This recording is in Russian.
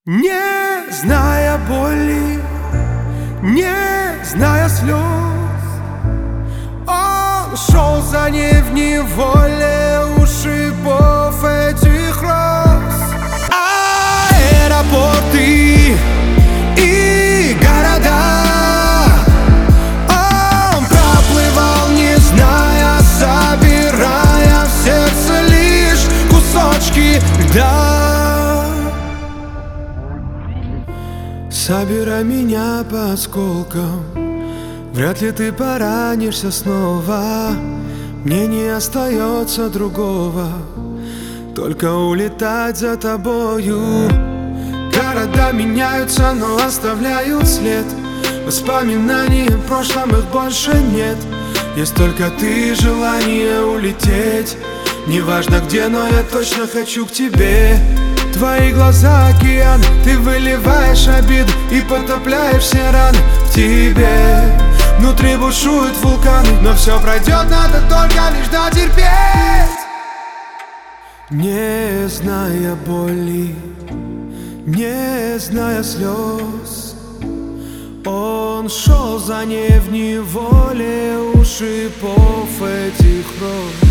Не зная боли, не зная слез, он шел за ней в неволе у шипов этих роз. Аэропорты и города он проплывал, не зная, собирая в сердце лишь кусочки льда. Собирай меня по осколкам, вряд ли ты поранишься снова. Мне не остается другого, только улетать за тобою. Города меняются, но оставляют след. Воспоминаний о прошлом, их больше нет. Есть только ты, желание улететь. Неважно где, но я точно хочу к тебе. Твои глаза океан, ты выливаешь обиду и потопляешь все раны в тебе. Внутри бушуют вулканы, но все пройдет, надо только лишь дотерпеть. Не зная боли, не зная слез, он шел за ней в неволе у шипов этих роз.